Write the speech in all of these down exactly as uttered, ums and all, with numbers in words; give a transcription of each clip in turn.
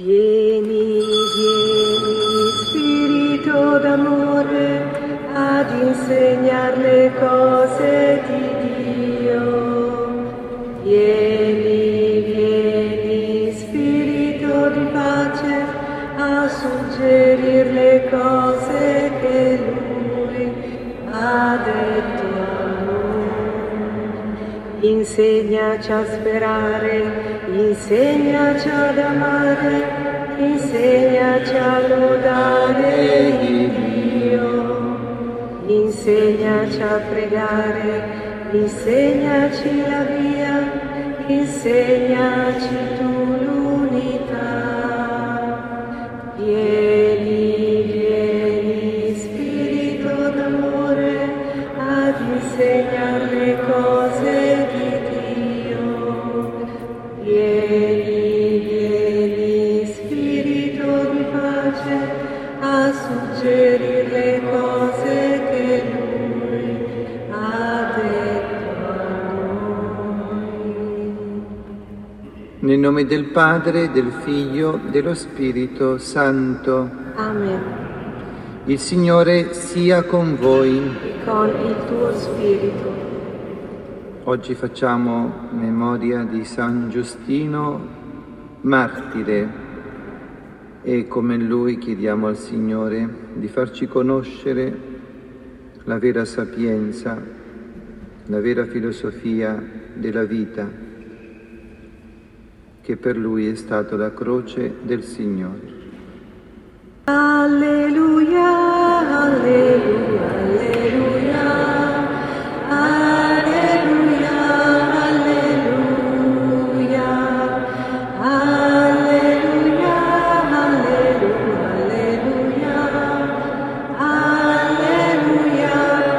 Vieni, vieni, Spirito d'amore, ad insegnar le cose di Dio. Vieni, vieni, Spirito di pace, a suggerir le cose che Lui ha detto a noi. Insegnaci a sperare, insegnaci ad amare, insegnaci a lodare Dio. Insegnaci a pregare, insegnaci la via, insegnaci tu l'unità. Vieni, vieni, Spirito d'amore, ad insegnare le cose di Dio. Vieni, vieni, Spirito di pace, a suggerire le cose che Lui ha detto a noi. Nel nome del Padre, del Figlio, dello Spirito Santo. Amen. Il Signore sia con voi. E con il tuo spirito. Oggi facciamo memoria di San Giustino, martire, e come lui chiediamo al Signore di farci conoscere la vera sapienza, la vera filosofia della vita, che per lui è stata la croce del Signore. Alleluia, alleluia, alleluia, alleluia, alleluia, alleluia, alleluia, alleluia,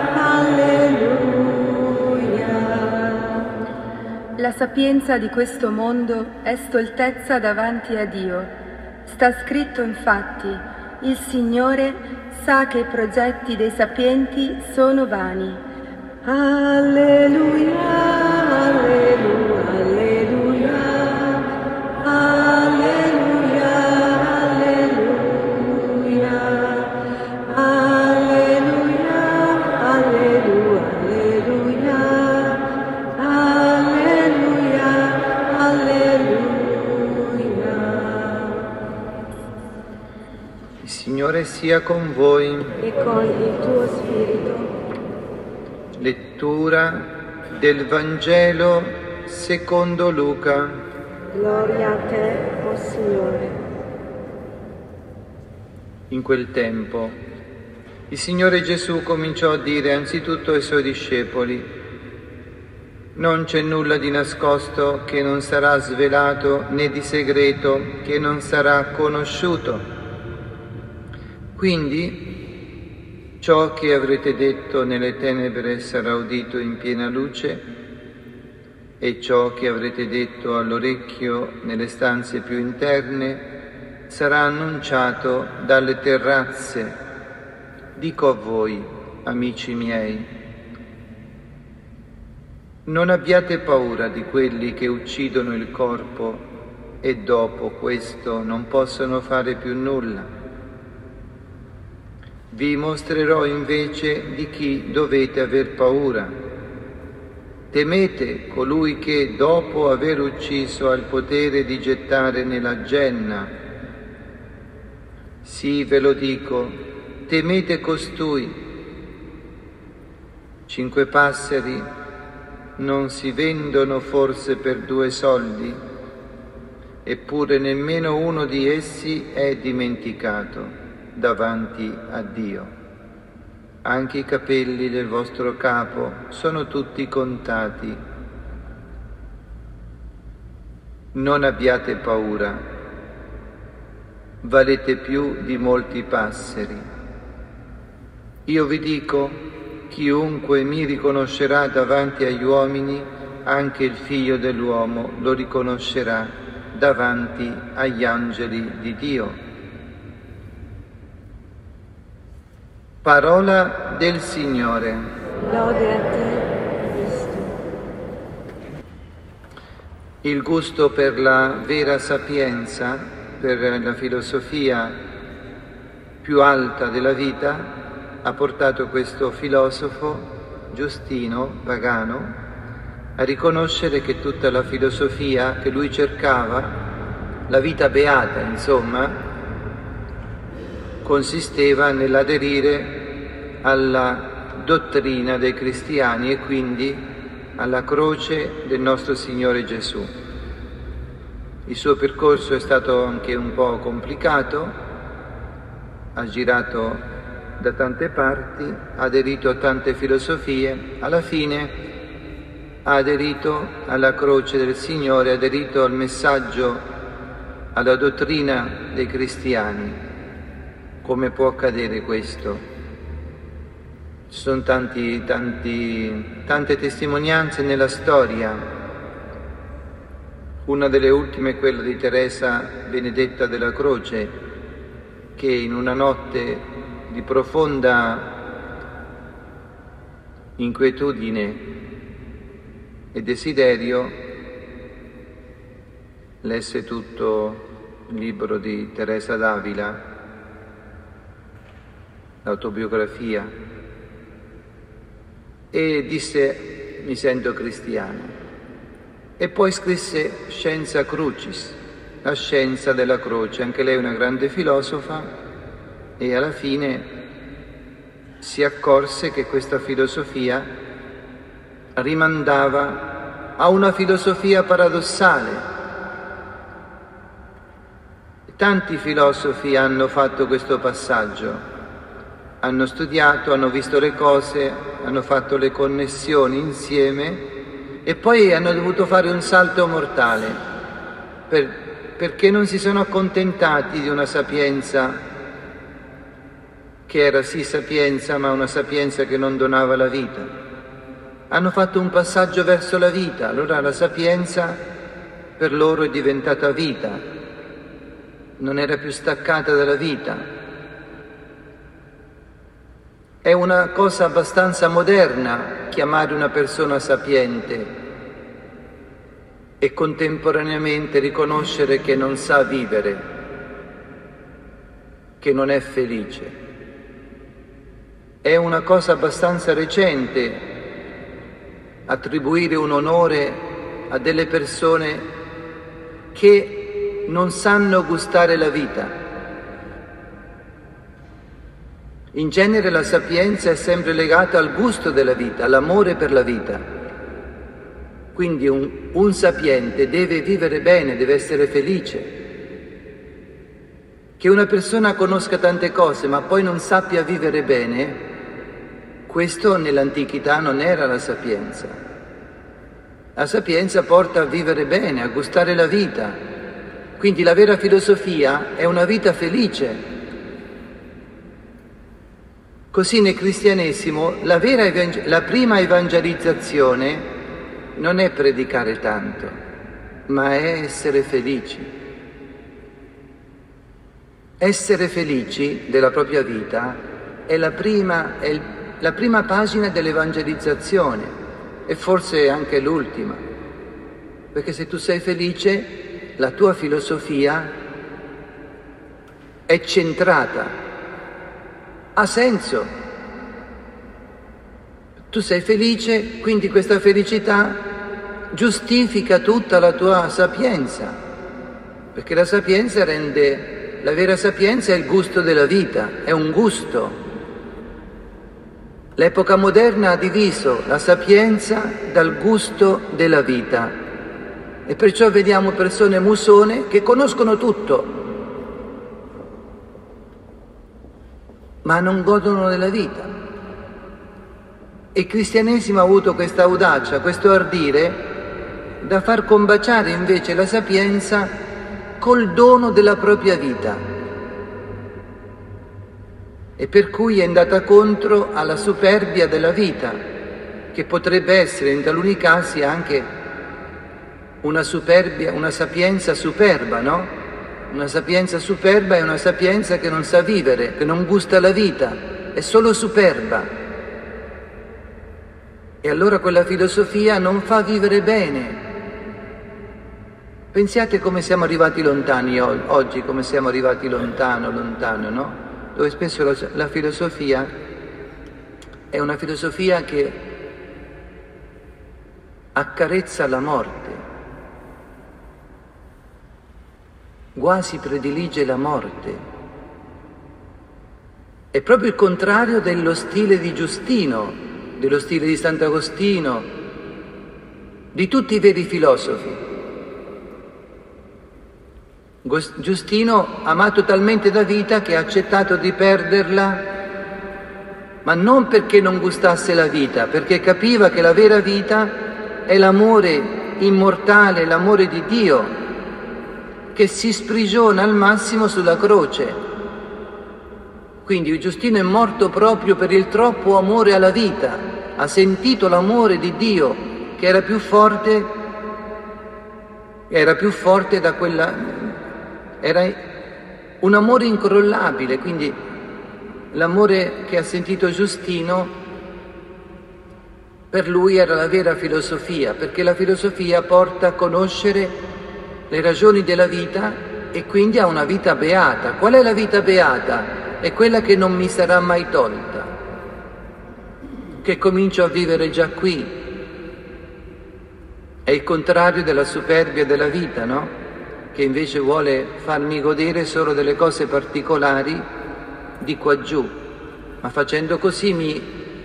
alleluia. La sapienza di questo mondo è stoltezza davanti a Dio. Sta scritto infatti: il Signore sa che i progetti dei sapienti sono vani. Alleluia, alleluia, alleluia, alleluia, alleluia, alleluia, alleluia, alleluia, alleluia. Il Signore sia con voi. E con il tuo spirito. Lettura del Vangelo secondo Luca. Gloria a te, o Signore. In quel tempo il Signore Gesù cominciò a dire anzitutto ai Suoi discepoli: non c'è nulla di nascosto che non sarà svelato, né di segreto che non sarà conosciuto. Quindi ciò che avrete detto nelle tenebre sarà udito in piena luce, e ciò che avrete detto all'orecchio nelle stanze più interne sarà annunciato dalle terrazze. Dico a voi, amici miei, non abbiate paura di quelli che uccidono il corpo e dopo questo non possono fare più nulla. Vi mostrerò invece di chi dovete aver paura. Temete colui che, dopo aver ucciso, ha il potere di gettare nella genna. Sì, ve lo dico, temete costui. Cinque passeri non si vendono forse per due soldi? Eppure nemmeno uno di essi è dimenticato davanti a Dio. Anche i capelli del vostro capo sono tutti contati. Non abbiate paura, valete più di molti passeri. Io vi dico, chiunque mi riconoscerà davanti agli uomini, anche il Figlio dell'uomo lo riconoscerà davanti agli angeli di Dio. Parola del Signore. Lode a te, Cristo. Il gusto per la vera sapienza per la filosofia più alta della vita ha portato questo filosofo Giustino, pagano, a riconoscere che tutta la filosofia che lui cercava, la vita beata, insomma, consisteva nell'aderire alla dottrina dei cristiani e quindi alla croce del nostro Signore Gesù. Il suo percorso è stato anche un po' complicato, ha girato da tante parti, ha aderito a tante filosofie, alla fine ha aderito alla croce del Signore, ha aderito al messaggio, alla dottrina dei cristiani. Come può accadere questo? Ci sono tanti, tanti, tante testimonianze nella storia. Una delle ultime è quella di Teresa Benedetta della Croce, che in una notte di profonda inquietudine e desiderio lesse tutto il libro di Teresa d'Avila, l'autobiografia, e disse: mi sento cristiana. E poi scrisse Scienza Crucis, la scienza della croce. Anche lei è una grande filosofa e alla fine si accorse che questa filosofia rimandava a una filosofia paradossale. Tanti filosofi hanno fatto questo passaggio, hanno studiato, hanno visto le cose, hanno fatto le connessioni insieme e poi hanno dovuto fare un salto mortale per, perché non si sono accontentati di una sapienza che era sì sapienza, ma una sapienza che non donava la vita. Hanno fatto un passaggio verso la vita, allora la sapienza per loro è diventata vita, non era più staccata dalla vita. È una cosa abbastanza moderna chiamare una persona sapiente e contemporaneamente riconoscere che non sa vivere, che non è felice. È una cosa abbastanza recente attribuire un onore a delle persone che non sanno gustare la vita. In genere la sapienza è sempre legata al gusto della vita, all'amore per la vita. Quindi un, un sapiente deve vivere bene, deve essere felice. Che una persona conosca tante cose ma poi non sappia vivere bene, questo nell'antichità non era la sapienza. La sapienza porta a vivere bene, a gustare la vita. Quindi la vera filosofia è una vita felice. Così nel cristianesimo la, vera evang- la prima evangelizzazione non è predicare tanto, ma è essere felici. Essere felici della propria vita è la prima, è il, la prima pagina dell'evangelizzazione e forse anche l'ultima, perché se tu sei felice la tua filosofia è centrata. Ha senso. Tu sei felice, quindi questa felicità giustifica tutta la tua sapienza, perché la sapienza rende, la vera sapienza è il gusto della vita, è un gusto. L'epoca moderna ha diviso la sapienza dal gusto della vita e perciò vediamo persone musone che conoscono tutto, ma non godono della vita. E il cristianesimo ha avuto questa audacia, questo ardire da far combaciare invece la sapienza col dono della propria vita, e per cui è andata contro alla superbia della vita, che potrebbe essere in taluni casi anche una superbia, una sapienza superba, no? Una sapienza superba è una sapienza che non sa vivere, che non gusta la vita, è solo superba. E allora quella filosofia non fa vivere bene. Pensiate come siamo arrivati lontani oggi, come siamo arrivati lontano, lontano, no? Dove spesso la, la filosofia è una filosofia che accarezza la morte, quasi predilige la morte. È proprio il contrario dello stile di Giustino, dello stile di Sant'Agostino, di tutti i veri filosofi. Giustino ha amato talmente la vita che ha accettato di perderla, ma non perché non gustasse la vita, perché capiva che la vera vita è l'amore immortale, l'amore di Dio, che si sprigiona al massimo sulla croce. Quindi Giustino è morto proprio per il troppo amore alla vita, ha sentito l'amore di Dio che era più forte, era più forte da quella... Era un amore incrollabile, quindi l'amore che ha sentito Giustino per lui era la vera filosofia, perché la filosofia porta a conoscere le ragioni della vita e quindi a una vita beata. Qual è la vita beata? È quella che non mi sarà mai tolta, che comincio a vivere già qui. È il contrario della superbia della vita, no? Che invece vuole farmi godere solo delle cose particolari di qua giù, ma facendo così mi,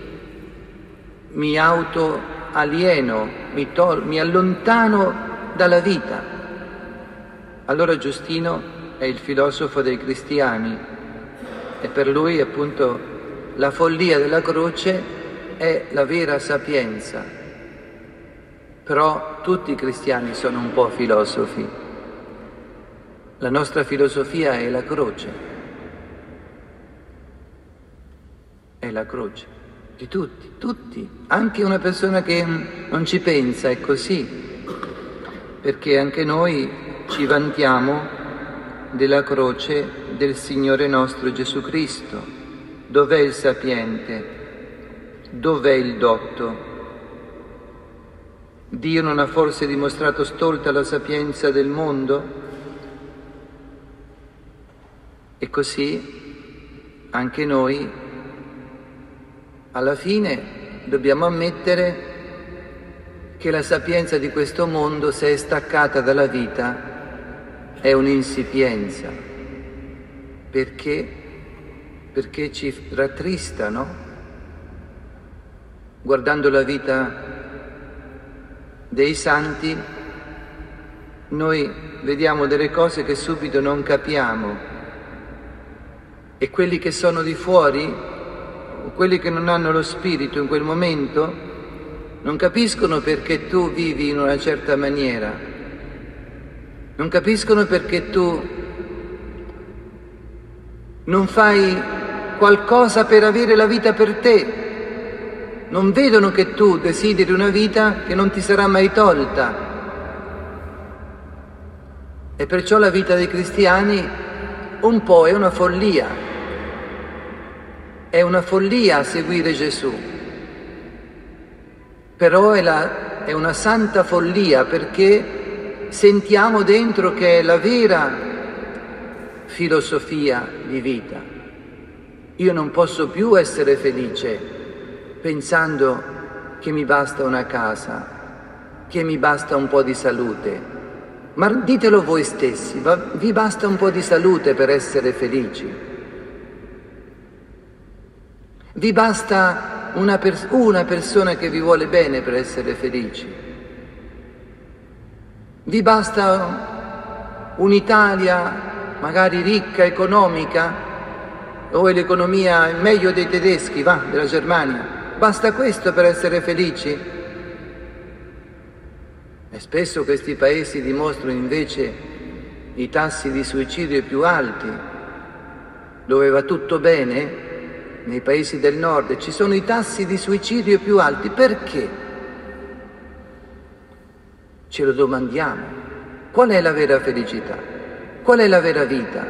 mi auto alieno, mi, tol- mi allontano dalla vita. Allora Giustino è il filosofo dei cristiani e per lui appunto la follia della croce è la vera sapienza. Però tutti i cristiani sono un po' filosofi. La nostra filosofia è la croce, è la croce di tutti, tutti, anche una persona che non ci pensa è così, perché anche noi ci vantiamo della croce del Signore nostro Gesù Cristo. Dov'è il sapiente? Dov'è il dotto? Dio non ha forse dimostrato stolta la sapienza del mondo? E così anche noi alla fine dobbiamo ammettere che la sapienza di questo mondo, se è staccata dalla vita, è un'insipienza. Perché? Perché ci rattrista, no? Guardando la vita dei santi, noi vediamo delle cose che subito non capiamo. E quelli che sono di fuori, o quelli che non hanno lo spirito in quel momento, non capiscono perché tu vivi in una certa maniera, non capiscono perché tu non fai qualcosa per avere la vita per te, non vedono che tu desideri una vita che non ti sarà mai tolta. E perciò la vita dei cristiani un po' è una follia. È una follia seguire Gesù, però è, la, è una santa follia perché sentiamo dentro che è la vera filosofia di vita. Io non posso più essere felice pensando che mi basta una casa, che mi basta un po' di salute. Ma ditelo voi stessi, vi basta un po' di salute per essere felici? Vi basta una, pers- una persona che vi vuole bene per essere felici? Vi basta un'Italia magari ricca, economica, dove l'economia è meglio dei tedeschi, va, della Germania? Basta questo per essere felici? E spesso questi paesi dimostrano invece i tassi di suicidio più alti, dove va tutto bene. Nei paesi del nord ci sono i tassi di suicidio più alti. Perché? Ce lo domandiamo. Qual è la vera felicità? Qual è la vera vita?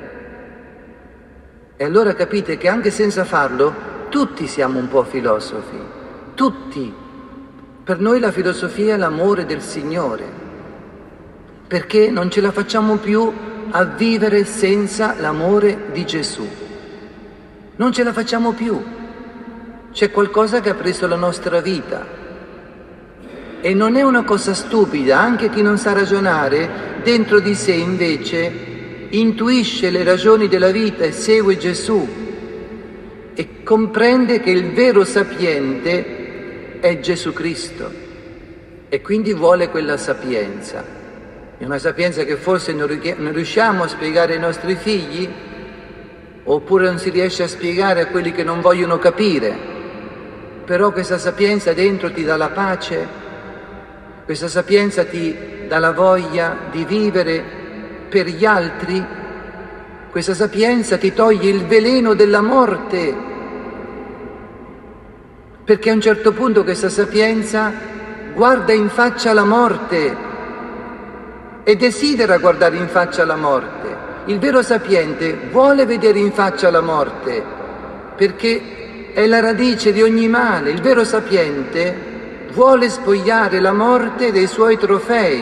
E allora capite che anche senza farlo tutti siamo un po' filosofi, tutti. Per noi la filosofia è l'amore del Signore. perché non ce la facciamo più a vivere senza l'amore di Gesù. Non ce la facciamo più. C'è qualcosa che ha preso la nostra vita. E non è una cosa stupida, anche chi non sa ragionare, dentro di sé invece intuisce le ragioni della vita e segue Gesù e comprende che il vero sapiente è Gesù Cristo e quindi vuole quella sapienza. È una sapienza che forse non riusciamo a spiegare ai nostri figli, oppure non si riesce a spiegare a quelli che non vogliono capire, però questa sapienza dentro ti dà la pace, questa sapienza ti dà la voglia di vivere per gli altri, questa sapienza ti toglie il veleno della morte, perché a un certo punto questa sapienza guarda in faccia la morte e desidera guardare in faccia la morte. Il vero sapiente vuole vedere in faccia la morte, perché è la radice di ogni male. Il vero sapiente vuole spogliare la morte dei suoi trofei.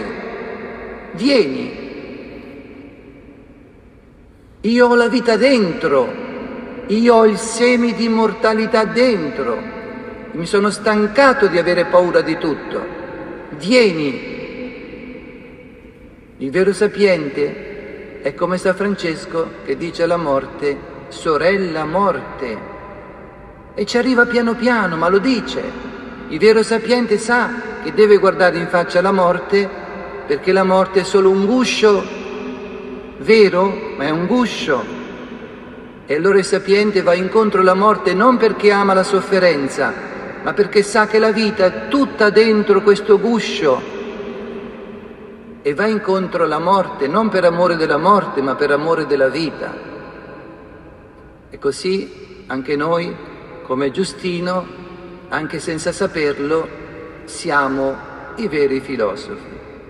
Vieni, io ho la vita dentro, io ho il seme di immortalità dentro, mi sono stancato di avere paura di tutto. Vieni. Il vero sapiente è come San Francesco che dice alla morte, sorella morte, e ci arriva piano piano, ma lo dice. Il vero sapiente sa che deve guardare in faccia la morte, perché la morte è solo un guscio, vero, ma è un guscio. E allora il sapiente va incontro alla morte non perché ama la sofferenza, ma perché sa che la vita è tutta dentro questo guscio. E va incontro alla morte, non per amore della morte, ma per amore della vita. E così anche noi, come Giustino, anche senza saperlo, siamo i veri filosofi.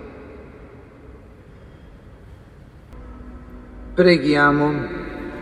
Preghiamo.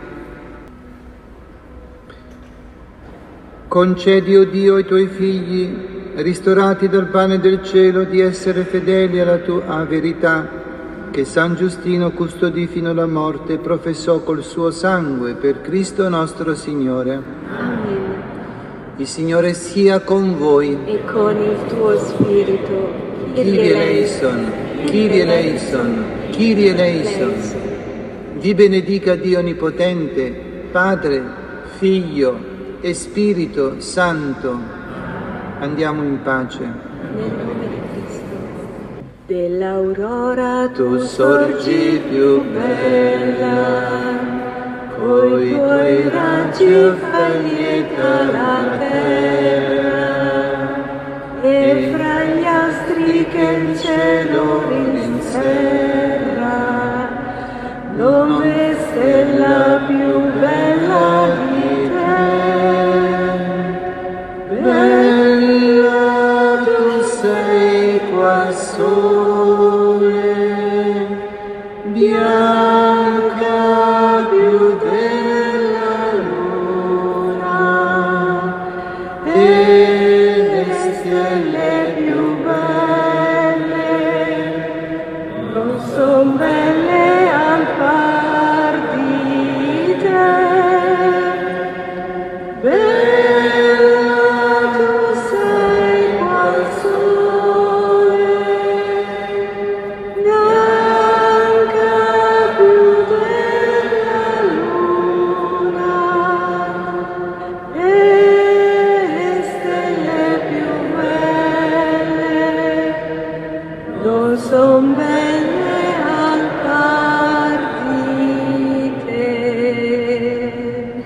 Concedi, o Dio, ai tuoi figli, ristorati dal pane del cielo, di essere fedeli alla tua verità, che San Giustino custodì fino alla morte e professò col suo sangue, per Cristo nostro Signore. Amen. Il Signore sia con voi. E con il tuo spirito. Kyrie eleison, Kyrie eleison, Kyrie eleison. Vi benedica Dio Onnipotente, Padre, Figlio e Spirito Santo. Andiamo in pace. Nel nome di Cristo. Dell'aurora Tu sorgi più bella, coi tuoi raggi fai lieta la terra, e fra gli astri che il cielo rinserra, dove stella più